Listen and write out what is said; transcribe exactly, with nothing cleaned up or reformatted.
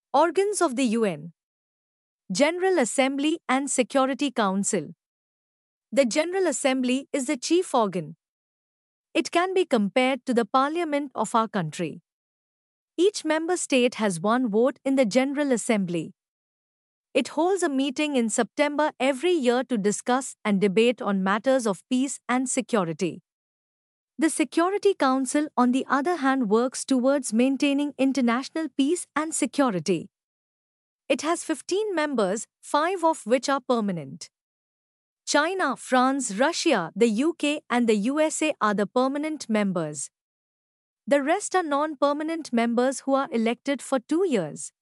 Organs of the U N: General Assembly and Security Council. The General Assembly is the chief organ. It can be compared to the parliament of our country. Each member state has one vote in the General Assembly. It holds a meeting in September every year to discuss and debate on matters of peace and security. The Security Council, on the other hand, works towards maintaining international peace and security. It has fifteen members, five of which are permanent. China, France, Russia, the U K, and the U S A are the permanent members. The rest are non-permanent members who are elected for two years.